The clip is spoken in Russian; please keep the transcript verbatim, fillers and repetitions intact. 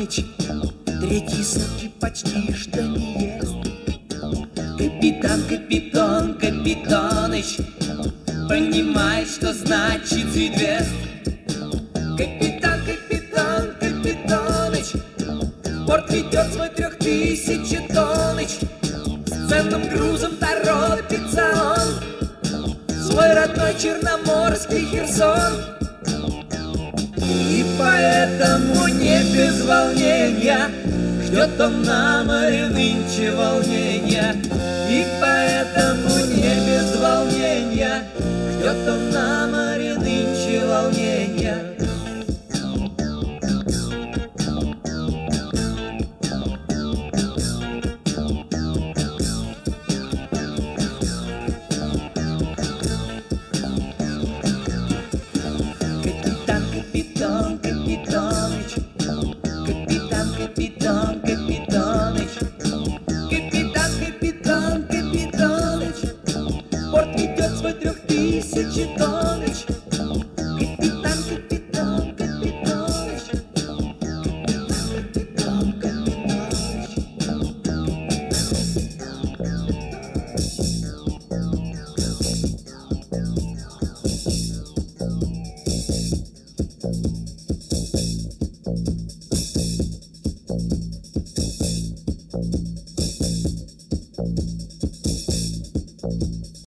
Капитаныч третьи сутки почти что не ест. Капитан, капитан, Капитаныч понимает, что значит звезд. Капитан, капитан, Капитаныч в порт ведет свой трехтысячетонныч. С ценным грузом торопится он в свой родной черноморский Херсон. И поэтому не без волнения ждет он на море нынче волнения. И поэтому не без волнения ждет он на море нынче волнения. Капитан, капитан, Капитаныч, капитан, капитан, Капитаныч, капитан, капитан, Капитаныч в порт ведет свой трехтысячетонныч. Капитан, капитан, Капитаныч, капитан, Капитаныч.